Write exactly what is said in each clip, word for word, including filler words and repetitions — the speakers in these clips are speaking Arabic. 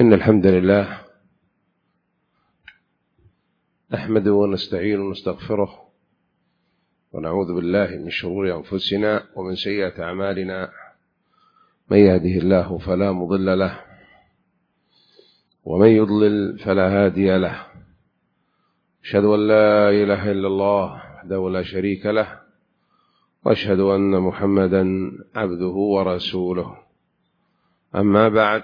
إن الحمد لله نحمده ونستعين ونستغفره ونعوذ بالله من شرور أنفسنا ومن سيئات أعمالنا. من يهده الله فلا مضل له ومن يضلل فلا هادي له. أشهد أن لا إله إلا الله وحده لا شريك له وأشهد أن محمدا عبده ورسوله. أما بعد،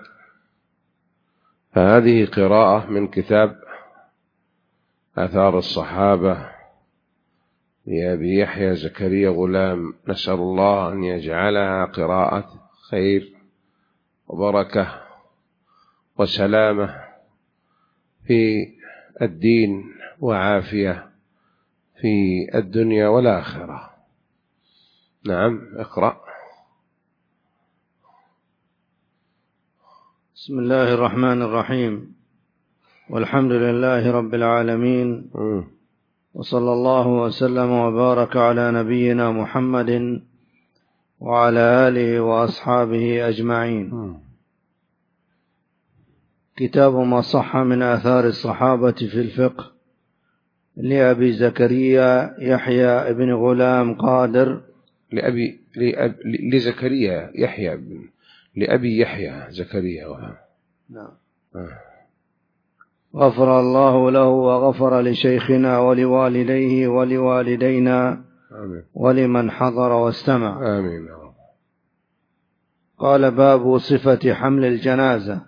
فهذه قراءة من كتاب آثار الصحابة لأبي يحيى زكريا غلام، نسأل الله أن يجعلها قراءة خير وبركة وسلامة في الدين وعافية في الدنيا والآخرة. نعم، اقرأ. بسم الله الرحمن الرحيم، والحمد لله رب العالمين، م. وصلى الله وسلم وبارك على نبينا محمد وعلى آله وأصحابه أجمعين. م. كتاب ما صح من آثار الصحابة في الفقه لأبي زكريا يحيى بن غلام قادر لأبي لأب... لزكريا يحيى بن لأبي يحيى زكريا. نعم. آه. غفر الله له وغفر لشيخنا ولوالديه ولوالدينا آمين. ولمن حضر واستمع. آمين. قال: باب صفة حمل الجنازة.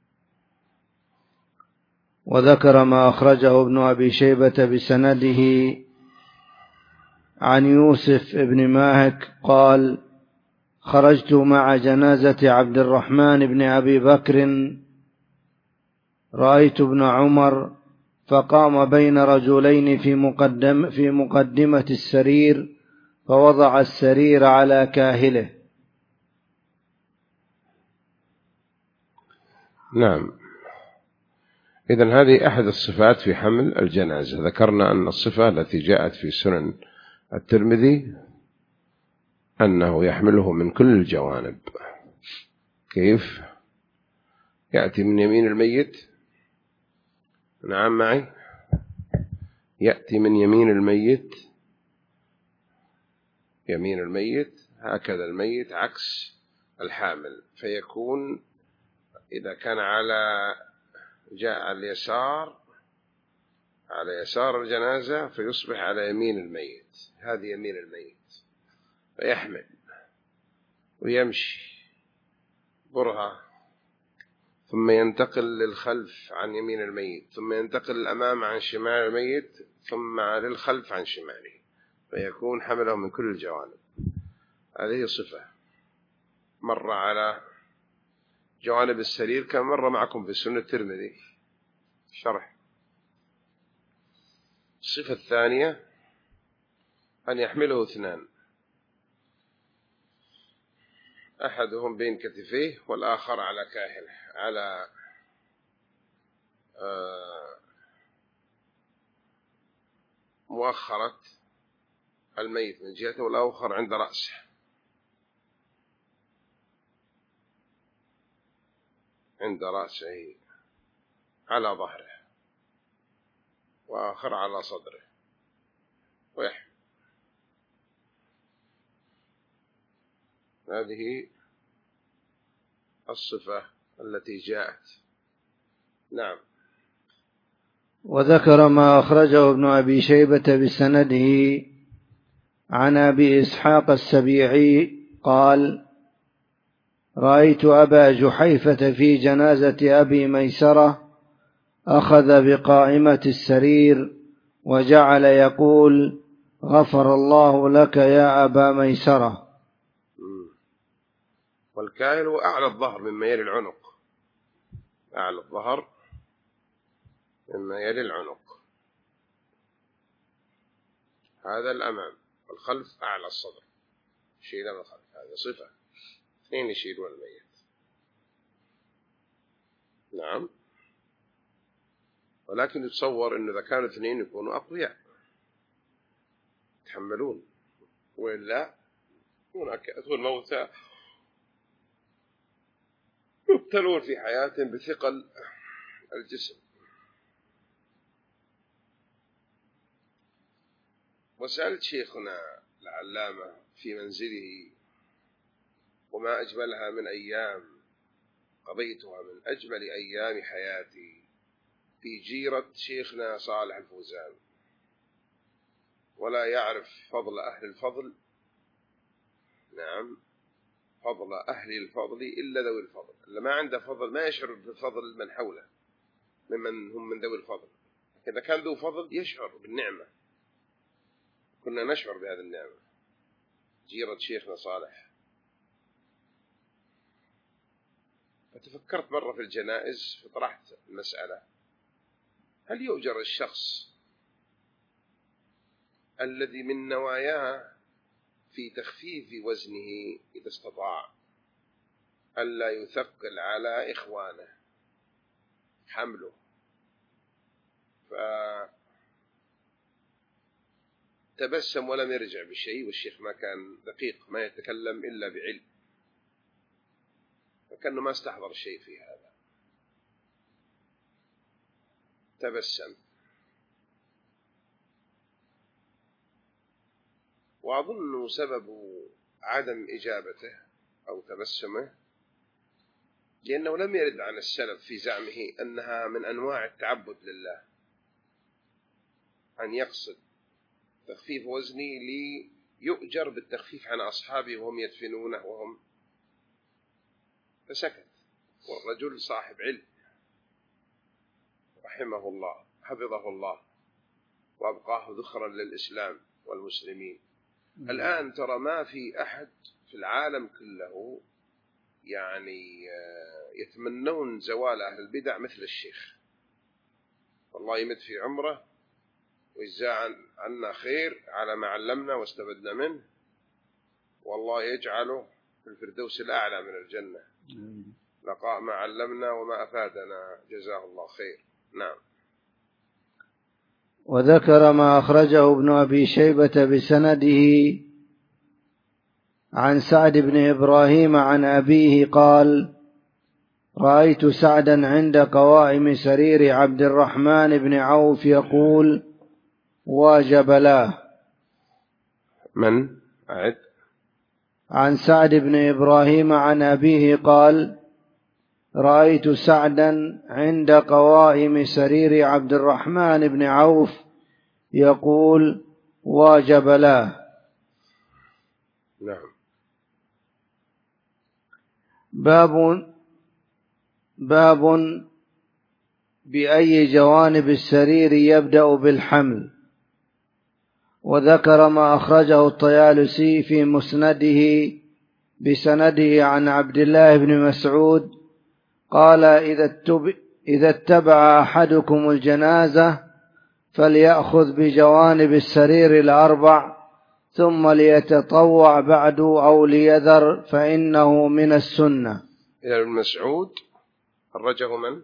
وذكر ما أخرجه ابن أبي شيبة بسنده عن يوسف بن ماهك قال: خرجت مع جنازة عبد الرحمن بن أبي بكر، رأيت ابن عمر فقام بين رجلين في مقدم في مقدمة السرير، فوضع السرير على كاهله. نعم. إذن هذه أحد الصفات في حمل الجنازة. ذكرنا أن الصفة التي جاءت في سنن الترمذي أنه يحمله من كل الجوانب. كيف؟ يأتي من يمين الميت. نعم معي. يأتي من يمين الميت، يمين الميت هكذا، الميت عكس الحامل، فيكون إذا كان على جاء على اليسار على يسار الجنازة فيصبح على يمين الميت، هذه يمين الميت، فيحمل ويمشي برهة، ثم ينتقل للخلف عن يمين الميت، ثم ينتقل للأمام عن شمال الميت، ثم للخلف عن شماله، فيكون حمله من كل الجوانب. هذه صفة مر على جوانب السرير كما مر معكم في سنة الترمذي شرح. الصفة الثانية أن يحمله اثنان، أحدهم بين كتفيه والآخر على كاهله، على مؤخرة الميت من جهته، والآخر عند رأسه، عند رأسه على ظهره، وآخر على صدره، ويحمل. هذه الصفة التي جاءت. نعم. وذكر ما أخرجه ابن أبي شيبة بسنده عن أبي إسحاق السبيعي قال: رأيت أبا جحيفة في جنازة أبي ميسرة، أخذ بقائمة السرير وجعل يقول: غفر الله لك يا أبا ميسرة. والكاهل هو أعلى الظهر مما يلي العنق، أعلى الظهر مما يلي العنق، هذا الأمام، والخلف أعلى الصدر، يشيل الخلف، هذا صفة. اثنين يشيلون الميت. نعم. ولكن يتصور أنه إذا كانوا اثنين يكونوا أقوياء يتحملون، وإلا هناك أثر الموتى يبتلون في حياتهم بثقل الجسم. وسألت شيخنا العلامة في منزله، وما أجملها من أيام قضيتها من أجمل أيام حياتي في جيرة شيخنا صالح الفوزان، ولا يعرف فضل أهل الفضل، نعم فضل أهل الفضل إلا ذوي الفضل. اللي ما عنده فضل ما يشعر بفضل من حوله ممن هم من ذوي الفضل. إذا كان ذو فضل يشعر بالنعمة، كنا نشعر بهذه النعمة. جيرة شيخنا صالح. فتفكرت مرة في الجنائز فطرحت المسألة: هل يؤجر الشخص الذي من نواياه في تخفيف وزنه إذا استطاع ألا يثقل على إخوانه حمله، فتبسم ولم يرجع بشيء، والشيخ ما كان دقيق ما يتكلم إلا بعلم، فكأنه ما استحضر شيء في هذا، تبسم. وأظن سبب عدم إجابته أو تبسمه لأنه لم يرد عن السلف في زعمه أنها من أنواع التعبد لله، أن يقصد تخفيف وزني ليؤجر بالتخفيف عن أصحابه وهم يدفنونه وهم، فسكت. والرجل صاحب علم رحمه الله حفظه الله وأبقاه ذخرا للإسلام والمسلمين. الآن ترى ما في أحد في العالم كله يعني يتمنون زوال أهل البدع مثل الشيخ، والله يمد في عمره ويجزاه عنا خير على ما علمنا واستفدنا منه، والله يجعله في الفردوس الأعلى من الجنة لقاء ما علمنا وما أفادنا، جزاه الله خير. نعم. وذكر ما أخرجه ابن أبي شيبة بسنده عن سعد بن إبراهيم عن أبيه قال: رأيت سعدا عند قوائم سرير عبد الرحمن بن عوف يقول: وجبلاه. من أعد؟ عن سعد بن إبراهيم عن أبيه قال: رأيت سعدا عند قوائم سرير عبد الرحمن بن عوف يقول: وجبلاه. نعم. باب باب بأي جوانب السرير يبدأ بالحمل. وذكر ما أخرجه الطيالسي في مسنده بسنده عن عبد الله بن مسعود قال: إذا اتبع أحدكم الجنازة فليأخذ بجوانب السرير الأربع ثم ليتطوع بعد أو ليذر فإنه من السنة. إلى ابن مسعود خرجه من؟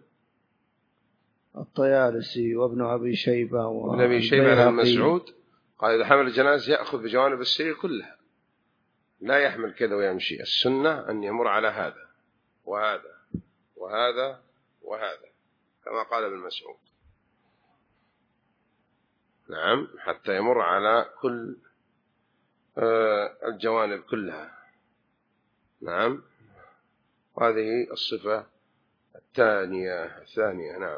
الطيالسي وابن أبي شيبة وابن أبي شيبة عن المسعود قال: إذا حمل الجنازة يأخذ بجوانب السرير كلها، لا يحمل كذا ويمشي. السنة أن يمر على هذا وهذا وهذا وهذا كما قال ابن مسعود، نعم، حتى يمر على كل الجوانب كلها، نعم. وهذه الصفة الثانية الثانية نعم.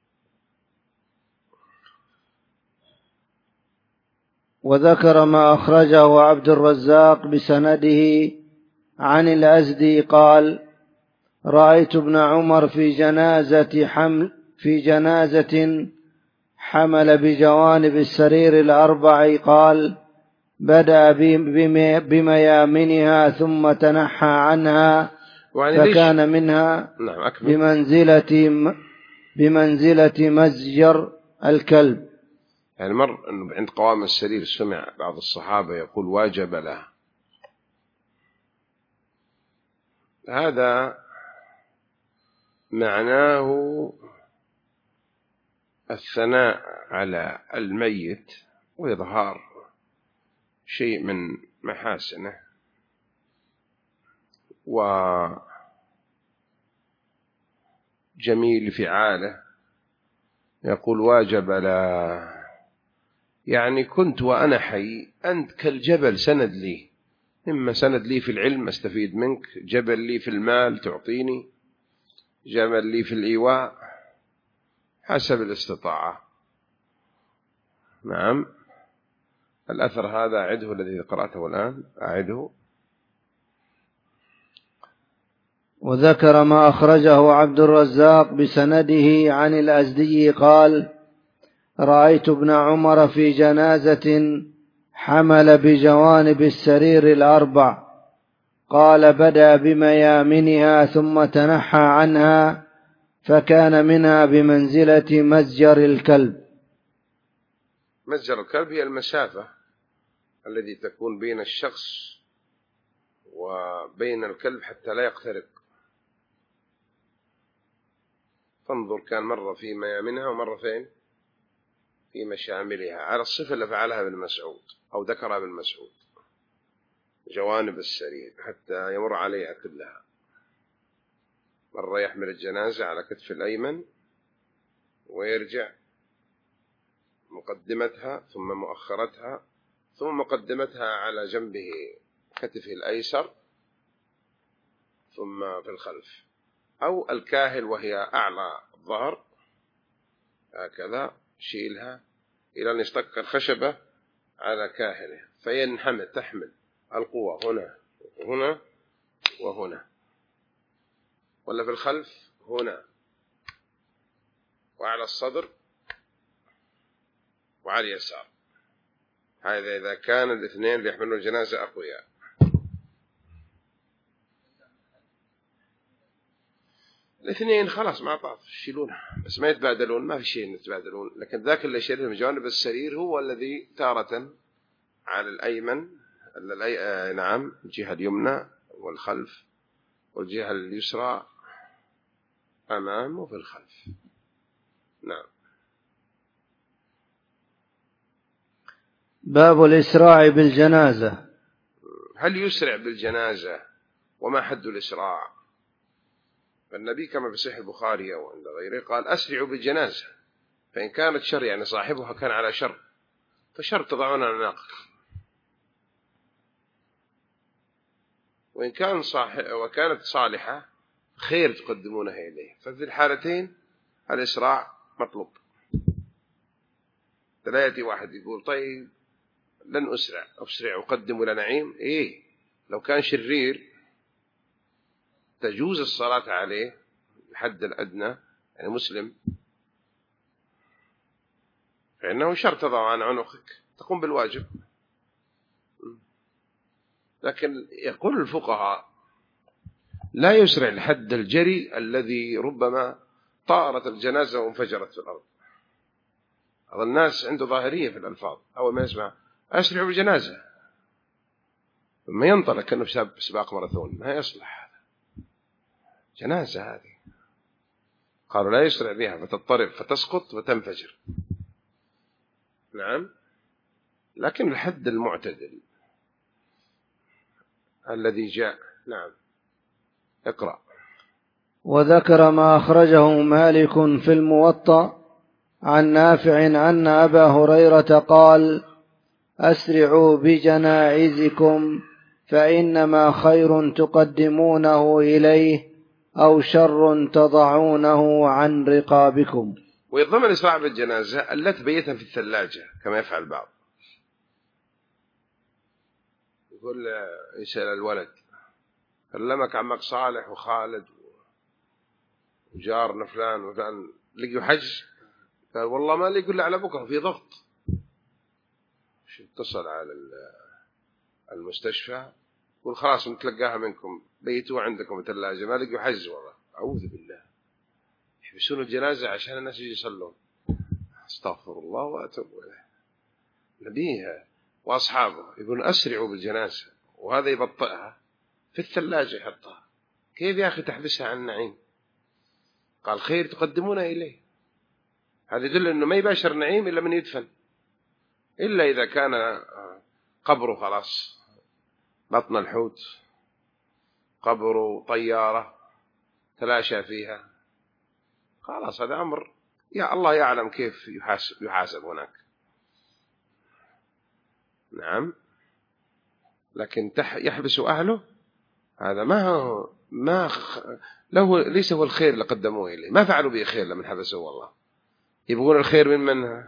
وذكر ما أخرجه عبد الرزاق بسنده عن الأزدي قال: رأيت ابن عمر في جنازة حمل في جنازة حمل بجوانب السرير الأربع قال: بدأ بميامنها ثم تنحى عنها فكان منها بمنزلة بمنزلة مزجر الكلب. يعني مر أنه عند قوام السرير سمع بعض الصحابة يقول: واجب له. هذا معناه الثناء على الميت وإظهار شيء من محاسنه، جميل فعاله يقول واجب لا، يعني كنت وأنا حي أنت كالجبل سند لي، إما سند لي في العلم أستفيد منك، جبل لي في المال تعطيني، جبل لي في الإيواء، حسب الاستطاعة. نعم. الأثر هذا أعده الذي قرأته الآن أعده. وذكر ما أخرجه عبد الرزاق بسنده عن الأزدي قال: رأيت ابن عمر في جنازة حمل بجوانب السرير الأربع، قال: بدأ بميامنها ثم تنحى عنها، فكان منها بمنزلة مزجر الكلب. مزجر الكلب هي المسافة التي تكون بين الشخص وبين الكلب حتى لا يقترب. فانظر كان مرة في ميامنها ومرة فين؟ في مشاملها، على الصفة اللي فعلها ابن مسعود أو ذكرها ابن مسعود، جوانب السرير حتى يمر عليها كلها. مرة يحمل الجنازة على كتف الأيمن ويرجع مقدمتها ثم مؤخرتها ثم مقدمتها على جنبه كتفه الأيسر ثم في الخلف، أو الكاهل وهي أعلى الظهر هكذا شيلها إلى أن يشتق الخشبة على كاهله فينحمل، تحمل القوة هنا وهنا وهنا، ولا في الخلف هنا وعلى الصدر وعلى اليسار. هذا إذا كان الاثنين اللي يحملون الجنازة أقوياء. الاثنين خلاص مع بعض يشيلونها بس ما يتبادلون، ما في شيء يتبادلون، لكن ذاك اللي يشيله من جانب السرير هو الذي تارة على الأيمن الأي... نعم الجهة اليمنى والخلف، والجهة اليسرى أمام وفي الخلف. نعم. باب الإسراع بالجنازة. هل يسرع بالجنازة وما حد الإسراع؟ النبي كما في صحيح البخاري وعند غيره قال: أسرعوا بالجنازة فإن كانت شر، يعني صاحبها كان على شر، فشر تضعون على ناقة، وإن كان صاحب وكانت صالحة خير تقدمونها إليه. ففي الحالتين الإسراع مطلوب. لا يأتي واحد يقول طيب لن أسرع أسرع أقدم إلى نعيم. إيه، لو كان شرير تجوز الصلاة عليه الحد الأدنى، يعني مسلم، فإنه شر تضع عن عنقك تقوم بالواجب. لكن يقول الفقهاء لا يسرع لحد الجري الذي ربما طارت الجنازة وانفجرت في الأرض. هذا الناس عنده ظاهرية في الألفاظ، أول ما يسمع أسرع بالجنازة ثم ينطلق كأنه سباق ماراثون، ما يصلح هذا. جنازة هذه قالوا لا يسرع بها فتضطرب فتسقط وتنفجر. نعم. لكن الحد المعتدل الذي جاء. نعم. اقرأ. وذكر ما أخرجه مالك في الموطأ عن نافع أن أبا هريرة قال: أسرعوا بجنائزكم فإنما خير تقدمونه إليه أو شر تضعونه عن رقابكم. ويضمن الإسراع بالجنازة ألا تبيتها في الثلاجة كما يفعل بعض. يقول يسأل الولد: كلمك عمك صالح وخالد وجارنا فلان وفلان لقوا حج؟ قال والله ما لقوا إلا على بكرة في ضغط. اتصل على المستشفى يقول خلاص نتلقاها منكم، بيتوا عندكم ثلاجة، ما لقوا حج. والله أعوذ بالله، يحبسون الجنازة عشان الناس يجي يصلون. استغفر الله وأتوب إليه. نبيها وأصحابه يقولون أسرعوا بالجنازة، وهذا يبطئها في الثلاجة يحطها. كيف يا أخي تحبسها عن النعيم؟ قال خير تقدمون إليه. هذا يدل أنه ما يباشر النعيم إلا من يدفن، إلا إذا كان قبره خلاص بطن الحوت، قبره طيارة تلاشى فيها، خلاص هذا أمر يا الله يعلم كيف يحاسب, يحاسب هناك. نعم. لكن يحبس أهله هذا ما هو ما خ... له ليس هو الخير اللي قدموه إليه، ما فعلوا به خير لمن حبسوه والله. يبغون الخير من من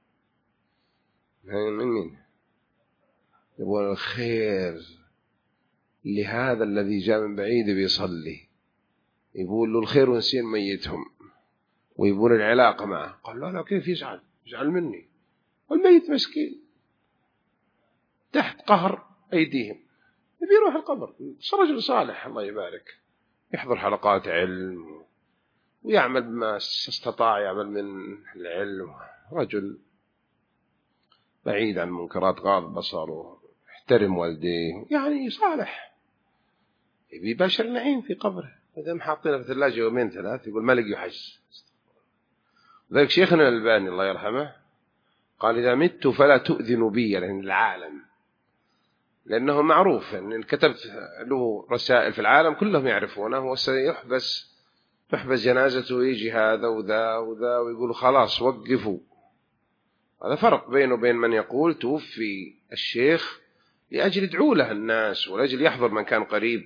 من مين؟ يبغون الخير لهذا الذي جاء من بعيد بيصلي، يقول له الخير ونسين ميتهم، ويبون العلاقة معه. قال لا لا كيف يزعل يزعل مني، والميت مسكين تحت قهر أيديهم، يبي يروح القبر. رجل صالح الله يبارك، يحضر حلقات علم ويعمل بما استطاع يعمل من العلم، رجل بعيد عن منكرات، غاض بصره، يحترم والديه، يعني صالح، يبي بشر نعيم في قبره. إذا محاطينه في ثلاجة يومين ثلاث يقول ما لقي حج. ذلك شيخنا الألباني الله يرحمه قال إذا مت فلا تؤذن بي، يعني العالم، لأنه معروف أن يعني كتبت له رسائل في العالم كلهم يعرفونه، وسيحبس تحبس جنازته ويجي هذا وذا وذا ويقولوا خلاص وقفوا. هذا فرق بينه وبين من يقول توفي الشيخ لأجل يدعو له الناس ولأجل يحضر من كان قريب،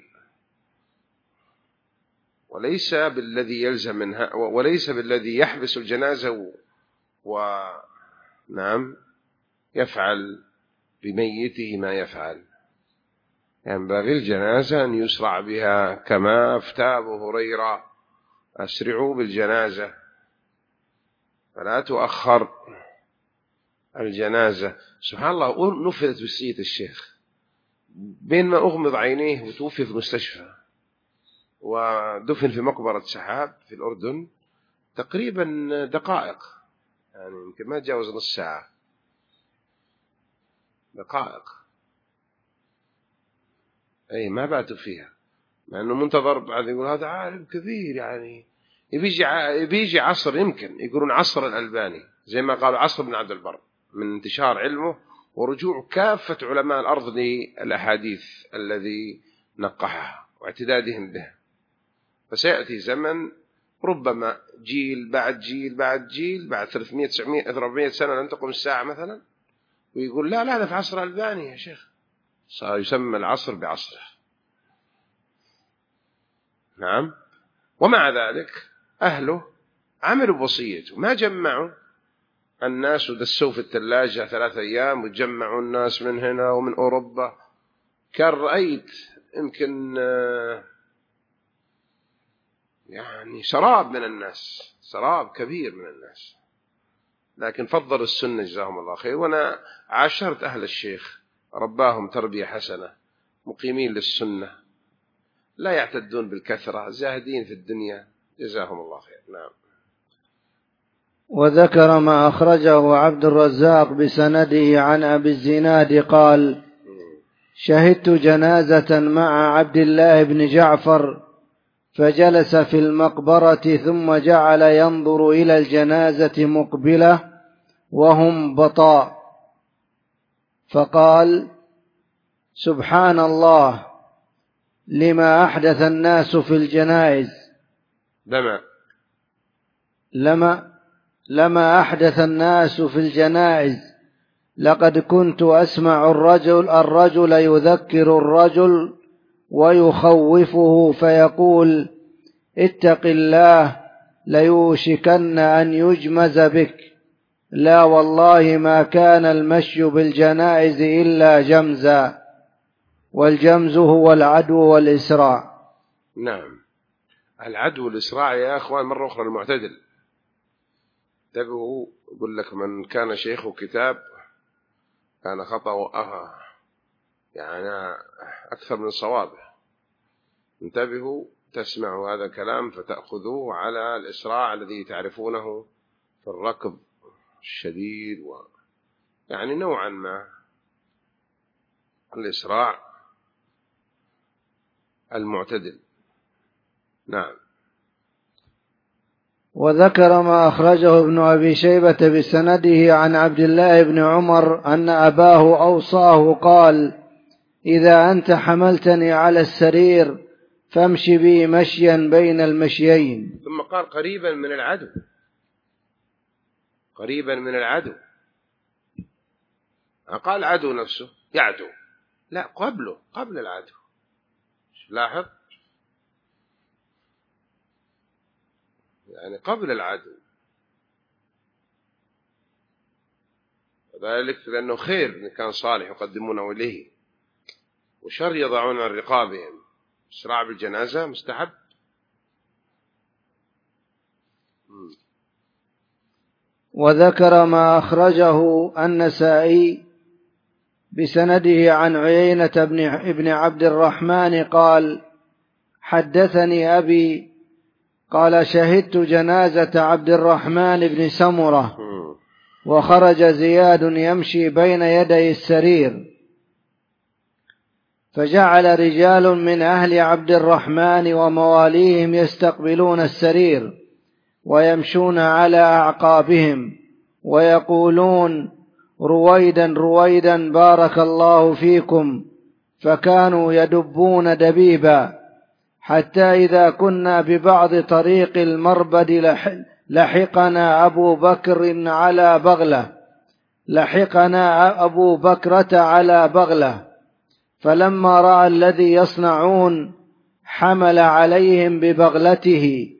وليس بالذي يلزم منها، وليس بالذي يحبس الجنازة ونعم يفعل بميته ما يفعل. ينبغي يعني الجنازة أن يسرع بها كما أفتى أبو هريرة أسرعوا بالجنازة فلا تؤخر الجنازة. سبحان الله نفذت وصية الشيخ بين ما أغمض عينيه وتوفي في المستشفى ودفن في مقبرة سحاب في الأردن تقريبا دقائق، يعني يمكن ما تجاوز نص ساعة، دقائق أي ما باتوا فيها، مع أنه منتظر بعد يقول هذا عالم كبير، يعني يبيجي يبيجي عصر، يمكن يقولون عصر الألباني زي ما قالوا عصر ابن عبد البر، من انتشار علمه ورجوع كافة علماء الأرض للأحاديث الذي نقحها واعتدادهم به. فسيأتي زمن ربما جيل بعد جيل بعد جيل بعد ثلاثمائة تسعمائة أربعمائة سنة لن تقوم الساعة مثلا، ويقول لا لا هذا في عصر الألباني يا شيخ، صار يسمى العصر بعصره. نعم. ومع ذلك أهله عملوا بوصيته، ما جمعوا الناس ودسوا في الثلاجة ثلاثة أيام وجمعوا الناس من هنا ومن أوروبا. كان رأيت يمكن يعني سراب من الناس، سراب كبير من الناس، لكن فضلوا السنة جزاهم الله خير. وأنا عاشرت أهل الشيخ رباهم تربية حسنة، مقيمين للسنة، لا يعتدون بالكثرة، زاهدين في الدنيا جزاهم الله خير. نعم. وذكر ما أخرجه عبد الرزاق بسنده عن أبي الزناد قال شهدت جنازة مع عبد الله بن جعفر فجلس في المقبرة ثم جعل ينظر إلى الجنازة مقبلة وهم بطاء، فقال سبحان الله لما أحدث الناس في الجنائز لما لما لما أحدث الناس في الجنائز لقد كنت أسمع الرجل الرجل يذكر الرجل ويخوفه فيقول اتق الله ليوشكن أن يجمز بك، لا والله ما كان المشي بالجنائز إلا جمزا، والجمز هو العدو والإسراع. نعم. العدو والإسراع يا أخوان مرة أخرى المعتدل. انتبهوا، يقول لك من كان شيخه كتاب كان خطأ يعني أكثر من صوابه. انتبهوا تسمعوا هذا الكلام فتأخذوه على الإسراع الذي تعرفونه في الركض الشديد، و يعني نوعا ما الإسراع المعتدل. نعم. وذكر ما أخرجه ابن أبي شيبة بسنده عن عبد الله بن عمر أن أباه أوصاه قال إذا أنت حملتني على السرير فامش بي مشيا بين المشيين. ثم قال قريبا من العدو، قريبا من العدو، قال العدو نفسه يعدو، لا قبله، قبل العدو. لاحظ يعني قبل العدو، ذلك لأنه خير إن كان صالح يقدمونه إليه، وشر يضعون عن رقابهم. إسراع بالجنازة مستحب. وذكر ما أخرجه النسائي بسنده عن عيينة بن عبد الرحمن قال: حدثني أبي قال: شهدت جنازة عبد الرحمن بن سمرة، وخرج زياد يمشي بين يدي السرير، فجعل رجال من أهل عبد الرحمن ومواليهم يستقبلون السرير ويمشون على أعقابهم ويقولون: رويدا رويدا بارك الله فيكم، فكانوا يدبون دبيبا، حتى إذا كنا ببعض طريق المربد لحقنا أبو بكر على بغلة لحقنا أبو بكرة على بغلة، فلما رأى الذي يصنعون حمل عليهم ببغلته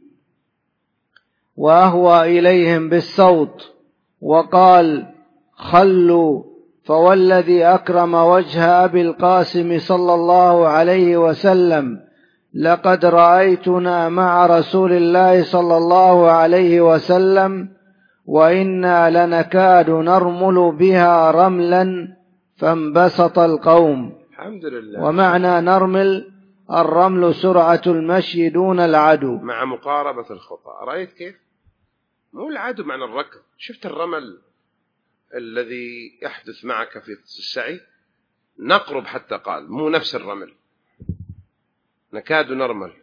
وأهوى إليهم بالصوت وقال: خلوا، فوالذي أكرم وجه أبي القاسم صلى الله عليه وسلم لقد رأيتنا مع رسول الله صلى الله عليه وسلم وإنا لنكاد نرمل بها رملا، فانبسط القوم. الحمد لله. ومعنى نرمل الرمل سرعة المشي دون العدو مع مقاربة الخطى. رأيت كيف؟ مو العدو معنى الركض. شفت الرمل الذي يحدث معك في السعي؟ نقرب حتى قال، مو نفس الرمل، نكاد نرمل،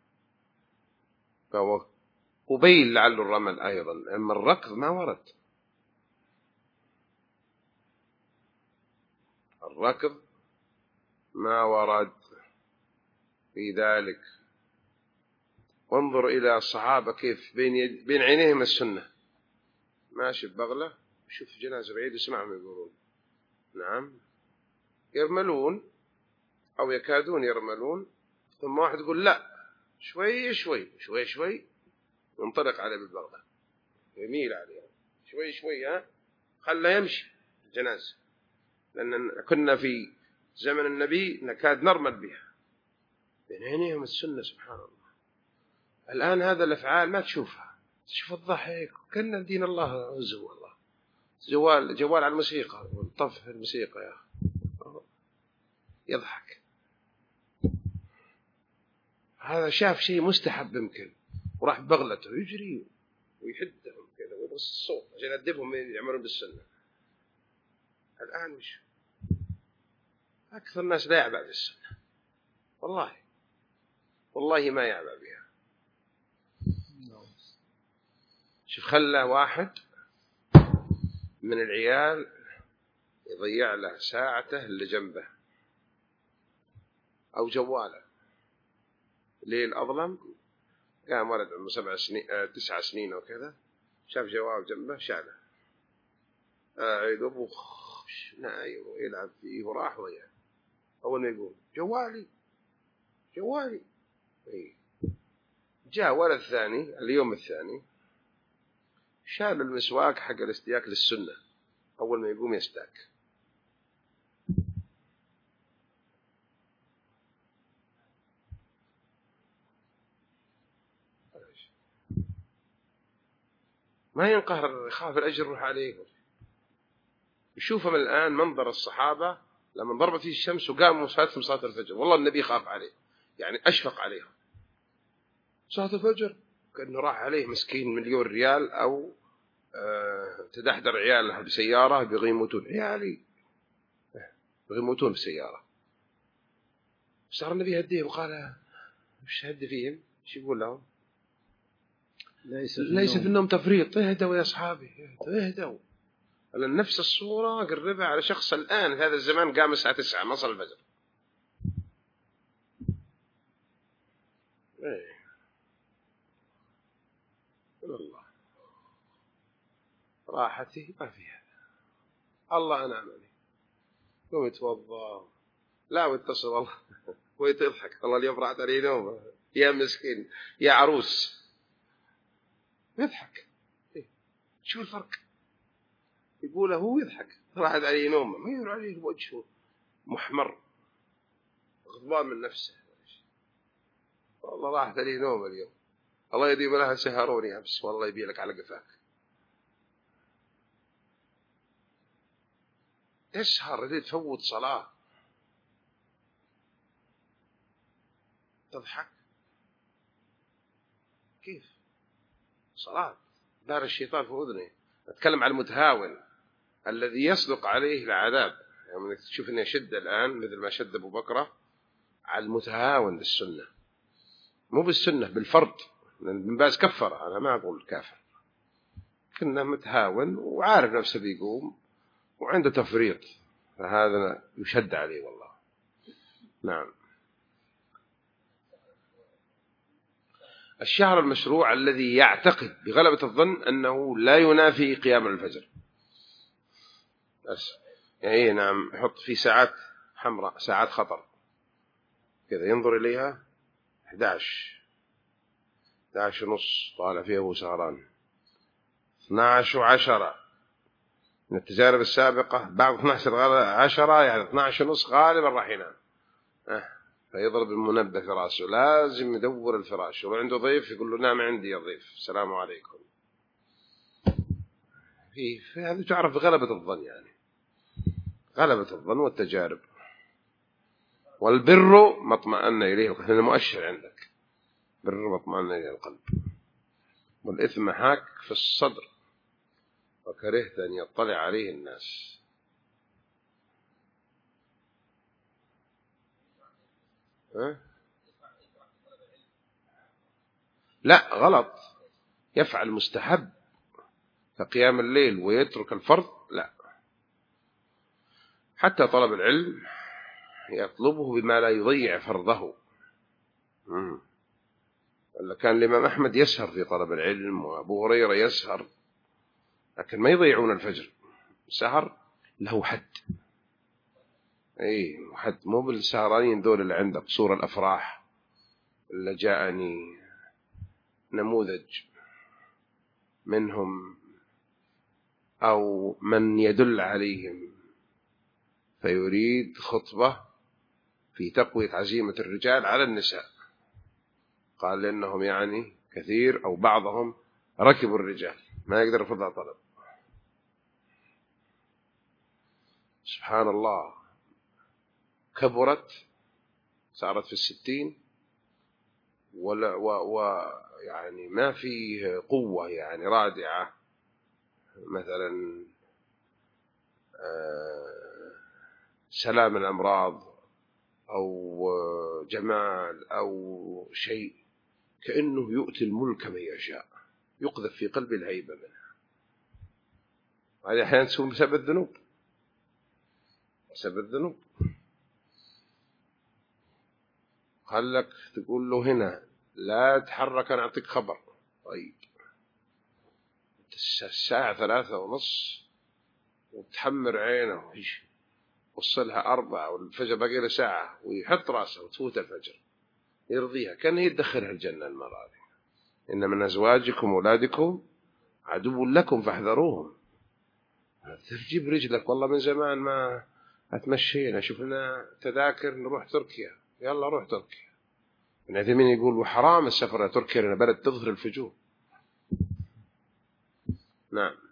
فهو قبيل لعل الرمل أيضا، أما الركض ما ورد. الركض ما ورد في ذلك. وانظر إلى الصحابة كيف بين, يد... بين عينيهم السنة، ماشي ببغلة، شوف جنازة بعيد يسمعهم يقولون نعم يرملون أو يكادون يرملون، ثم واحد يقول لا شوي شوي شوي شوي، ينطلق عليه بالبغلة، يميل عليه شوي شوي، ها خلى يمشي الجنازة، لأن كنا في زمن النبي نكاد نرمل بها، بين عينيهم السنة. سبحان الله. الآن هذا الأفعال ما تشوفها، تشوف الضحك كأن دين الله عزه الله، جوال جوال على الموسيقى والطف الموسيقى يا أخي يضحك. هذا شاف شيء مستحب يمكن وراح بغلته يجري ويحدهم كذا ويبص الصوت عشان يدبهم يعملون بالسنة. الآن وش أكثر الناس لا يعبأ بالسنة، والله والله ما يعبأ بها. شوف خلى واحد من العيال يضيع له ساعته اللي جنبه أو جواله، ليل أظلم، قام ولد عمره سبع سنين آه تسع سنين أو كذا، شاف جوال جنبه شاله قاعد آه أبوخ نايم ويلعب فيه وراح وياه. أول ما يقول جوالي جوالي إيه. جاء ولد ثاني اليوم الثاني شال المسواك حق الاستياك للسنة، أول ما يقوم يستاك. ما ينقهر، يخاف الأجر يروح عليه. يشوفهم الآن منظر الصحابة لما ضربت فيه الشمس وقاموا صلاتهم صلاة الفجر، والله النبي خاف عليه، يعني أشفق عليهم. صلاة الفجر كأنه راح عليه مسكين مليون ريال أو أه تدحدر عياله بسيارة بيغيموتون، عيالي بيغيموتون بسيارة. صار النبي يهديه وقال وش هدي فيهم؟ ايش يقول لهم؟ ليس, ليس في النوم تفريط، اهدوا يا أصحابي اهدوا. لأن نفس الصورة قربها على شخص الآن في هذا الزمان قام الساعة تسعة ما صلى الفجر. إيه. الله راحتي ما فيها. الله أنامني قوم يتوضأ لا ويتصل الله ويضحك الله اليوم راحت عليه نوم يا مسكين يا عروس يضحك. إيه؟ شو الفرق؟ يقول هو يضحك راحت عليه نوم ما يقول عليه وجهه محمر غضبان من نفسه والله راحت عليه نوم اليوم الله يديم لها سهروني أمس والله يبي لك على قفاك. تسهر اللي تفوت صلاة تضحك كيف صلاة دار الشيطان في أذنه. نتكلم عن المتهاون الذي يصدق عليه العذاب يعني تشوف إنه شد الآن مثل ما شد أبو بكر على المتهاون بالسنة مو بالسنة بالفرض. ابن باز كفر أنا ما أقول كافر كنا متهاون وعارف نفسه بيقوم وعنده تفريط فهذا يشد عليه والله. نعم. الشهر المشروع الذي يعتقد بغلبة الظن أنه لا ينافي قيام الفجر بس يعني نعم يحط في ساعات حمراء ساعات خطر كذا ينظر إليها أحد عشر أحد عشر ونص طالع فيها أبو سهران اثني عشر وعشرة من التجارب السابقة بعد اثني عشر عشرة يعني اثني عشر ونص غالبا راح ينام أه. فيضرب المنبه في رأسه لازم يدور الفراش وعنده ضيف يقول له نام عندي يا ضيف السلام عليكم. في هذا تعرف بغلبة الظن يعني غلبة الظن والتجارب. والبر ما اطمأن إليه القلب هذا مؤشر عندك بر ما اطمأن إليه القلب والإثم حاك في الصدر وكرهت أن يطلع عليه الناس. ها؟ لا غلط يفعل مستحب كقيام الليل ويترك الفرض لا. حتى طلب العلم يطلبه بما لا يضيع فرضه. ولا كان الإمام أحمد يسهر في طلب العلم وأبو هريرة يسهر لكن ما يضيعون الفجر. سهر له حد اي حد مو بالسهرانين ذول اللي عندك صورة الأفراح اللي جاءني نموذج منهم أو من يدل عليهم فيريد خطبة في تقوية عزيمة الرجال على النساء قال لأنهم يعني كثير أو بعضهم ركبوا الرجال ما يقدر يرفضها طلب. سبحان الله كبرت صارت في الستين ولا و, و يعني ما فيه قوة يعني رادعة مثلا سلام الأمراض أو جمال أو شيء كأنه يؤتي الملك من يشاء يقذف في قلب الهيبة منها. هذه أحيانا تكون بسبب الذنوب بسبب الذنوب. خلك تقول له هنا لا تحرك أنا أعطيك خبر طيب الساعة ثلاثة ونص وتحمر عينه وصلها أربعة والفجر باقي له ساعة ويحط رأسه وتفوت الفجر يرضيها كان يدخلها الجنة المرة دي. إن من أزواجكم وأولادكم عدو لكم فاحذروهم. تجيب رجلك والله من زمان ما أتمشينا شفنا تذاكر نروح تركيا يلا روح تركيا. من عثمين يقول وحرام السفر لتركيا لأن بلد تظهر الفجور. نعم.